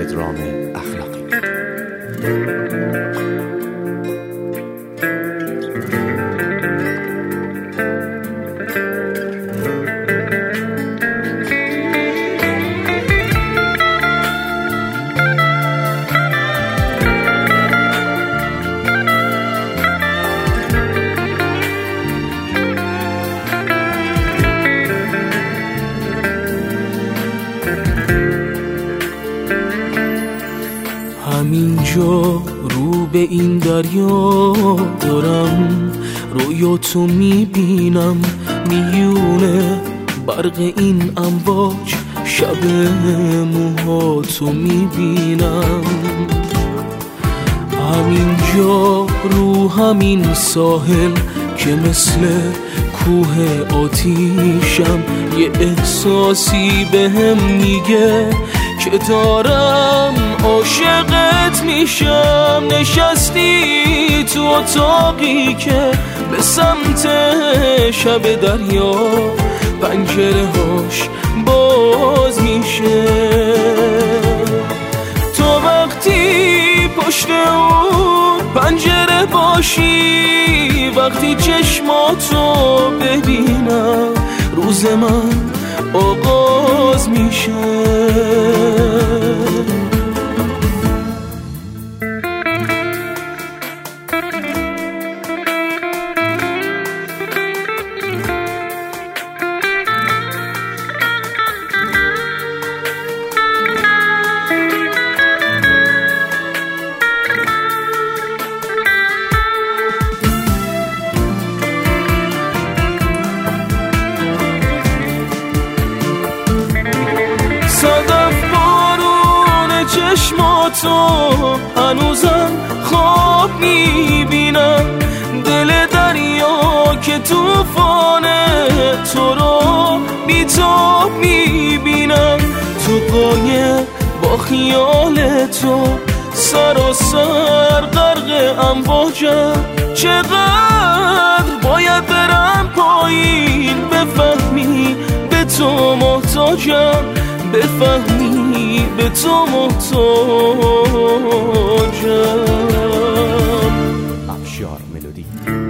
پدرام اخلاقی. همینجا رو به این دریا دارم، رویاتو میبینم میونه برق این امواج، شب موهاتو میبینم. همینجا رو همین ساحل که مثل کوه آتیشم، یه احساسی بهم میگه که دارم عاشقت میشم. نشستی تو اتاقی که به سمت شب دریا پنجره هاش باز میشه. تو وقتی پشت اون پنجره باشی، وقتی چشماتو ببینم، روز من آغاز میشه. صدف بارون چشماتو هنوزم خواب میبینم، دل دریا که توفانه تو رو بی‌تاب میبینم. تو قایق با خیال تو سراسر غرق امواجم، چقدر باید برم پایین بفهمی به تو محتاجم، بفهمی به تو محتاجم. افشار ملودی.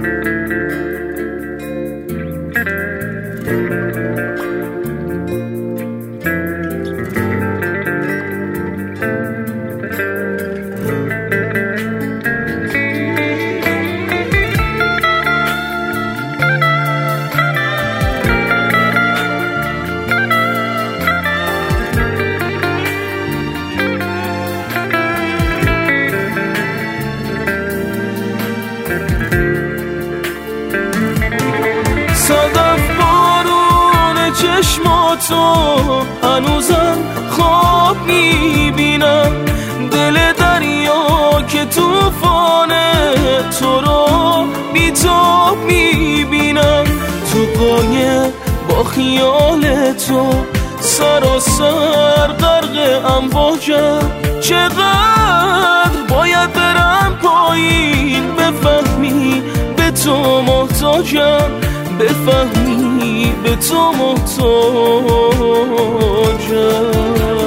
صدف بارون چشماتو هنوزم خواب میبینم، دل دریا که توفانه تو رو بی‌تاب میبینم. تو قایق با خیال تو سراسر غرق امواجم، چقدر باید برم پایین بفهمی به تو محتاجم، بفهمی به تو محتاجم.